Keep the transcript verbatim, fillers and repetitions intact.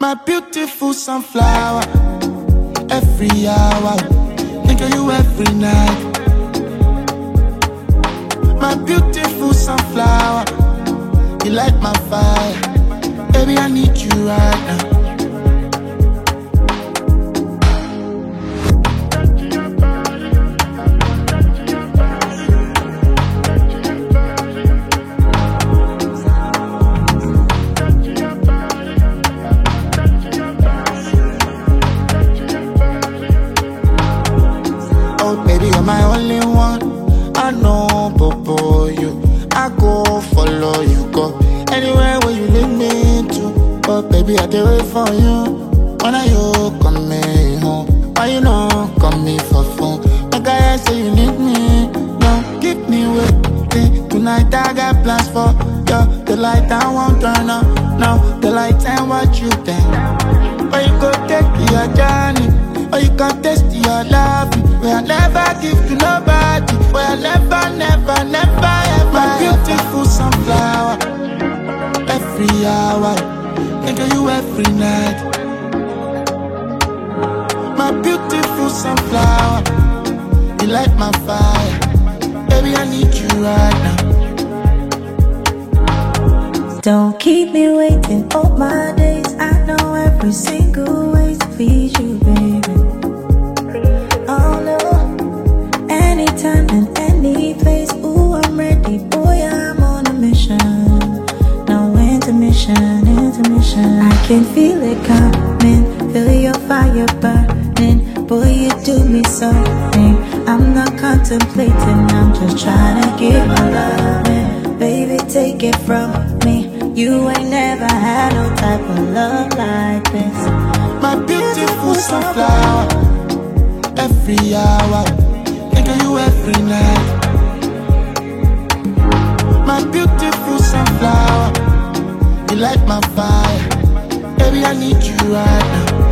My beautiful sunflower, every hour, think of you every night. My beautiful sunflower, you light my fire. Baby, I need you right now. Baby, you're my only one. I know, Bobo, you. I go follow you, go anywhere where you lead me to. But baby, I do wait for you. When are you coming home? Why you not coming for phone? My guy say you need me. No, keep me waiting. Tonight I got plans for you. The light I won't turn up. No, the light ain't what you think. But you go take your journey. Or you can taste your love. Where I never give to nobody. Where I never, never, never ever. My beautiful sunflower, every hour, think of you every night. My beautiful sunflower, you light my fire. Baby, I need you right now. Don't keep me waiting all my days. I know every single way to please you, baby. Oh no, anytime and any place. Ooh, I'm ready, boy, I'm on a mission. No intermission, intermission. I can feel it coming, feel your fire burning. Boy, you do me something. I'm not contemplating, I'm just trying to give my love. Baby, take it from me. You ain't never had no type of love like this. My beautiful sunflower, every hour, think of you every night. My beautiful sunflower, you light my fire. Baby, I need you right now.